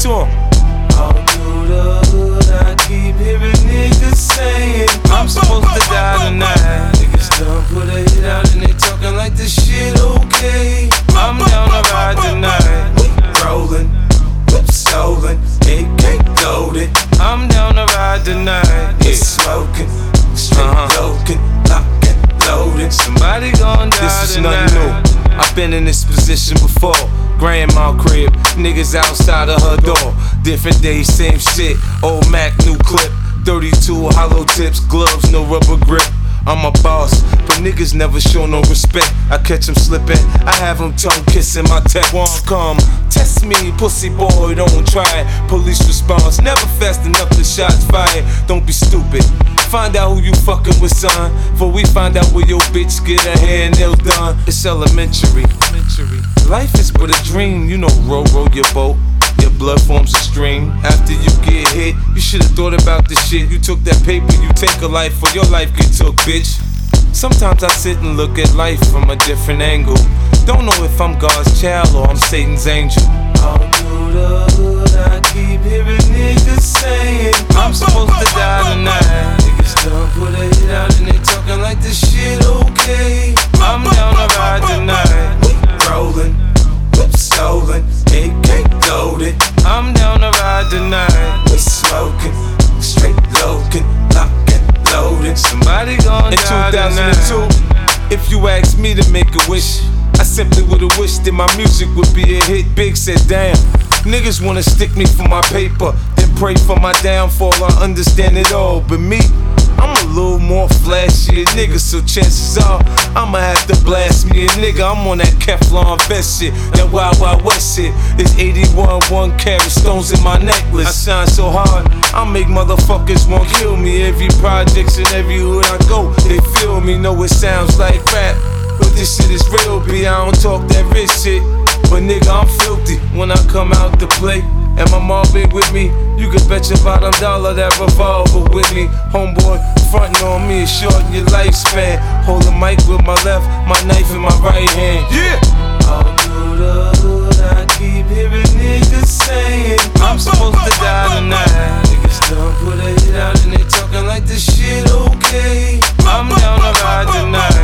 to him. All through the hood, I keep hearing niggas saying I'm supposed to die tonight. Niggas done put a hit out and they talking like this shit okay. I'm down to ride tonight. We rollin', whip stolen, AK loaded. I'm down to ride tonight. We smoking, straight loking, lock and loaded. Somebody gon' die This is tonight. nothing new. I've been in this position before. Grandma crib, niggas outside of her door. Different days, same shit. Old Mac, new clip. 32 hollow tips, gloves, no rubber grip. I'm a boss, but niggas never show no respect. I catch them slipping, I have them tongue kissing. My tech won't come. Test me, pussy boy, don't try it. Police response, never fast enough, the shots fired. Don't be stupid. Find out who you fucking with, son. Before we find out where your bitch get her hair and nails done. It's elementary. Life is but a dream, you know, row your boat. Your blood forms a stream. After you get hit, you should've thought about this shit. You took that paper, you take a life, or your life get took, bitch. Sometimes I sit and look at life from a different angle. Don't know if I'm God's child or I'm Satan's angel. All through the hood, I keep hearing niggas saying I'm supposed to die tonight. Niggas done put a hit out and they talking like this shit okay. I'm down to ride tonight. We rollin', whip stolen, AK loaded. I'm down to ride tonight. We smoking, straight loking, lock and loaded. Somebody gon' In die 2002, tonight. if you asked me to make a wish, I simply would've wished that my music would be a hit. Big said, damn, niggas wanna stick me for my paper, then pray for my downfall. I understand it all, but me, I'm a little more flashy a nigga, so chances are I'ma have to blast me a nigga. I'm on that Kevlar vest shit, that Wild Wild West shit. It's 81 1 carat stones in my necklace. I shine so hard, I make motherfuckers want to kill me. Every projects and every hood I go, they feel me. Know it sounds like rap, but this shit is real, B. I don't talk that rich shit, but nigga, I'm filthy when I come out to play. And my mom been with me, you can bet your bottom dollar that revolver with me. Homeboy, frontin' on me is shorten your lifespan. Hold the mic with my left, my knife in my right hand. Yeah! All through the hood, I keep hearing niggas saying I'm supposed to die tonight. Niggas done put a hit out and they talking like this shit okay. I'm down to ride tonight.